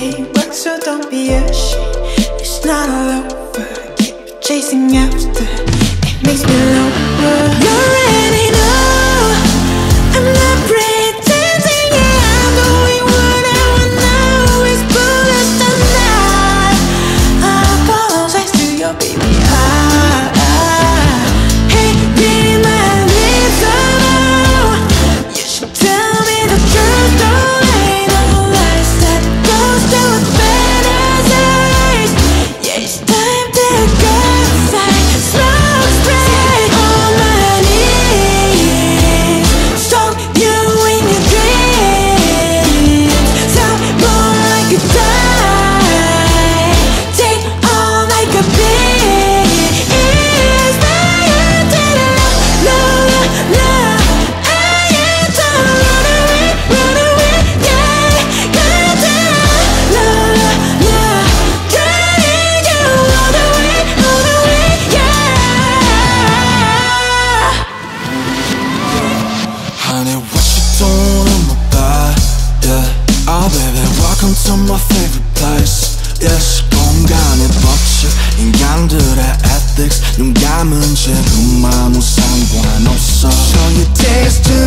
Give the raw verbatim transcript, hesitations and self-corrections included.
day work, so don't be ashamed. It's not all over, keep chasing after. It makes me lower. You already know I'm not pretending. Yeah, I'm doing what I wanna. Always foolish tonight. I apologize to your baby. I, I hate reading my lips. Oh, you should tell me the truth. Don't lie, no lies. That goes to a fantasize. Yeah, it's time to go outside. Smoke spray on my knees. Stalk you in your dreams. Sound more like a die. Take all like a bee. Is my antidote? No, no, no. I am to run away, run away. Yeah, got to no, no, no. Trying to run away, run away. Yeah. Honey, what you doing in my bed? Yeah. Oh baby, welcome to my favorite place. Yes, 공간의 법칙, 인간들의 ethics. 눈 감은 채 그 아무 상관없어. So you taste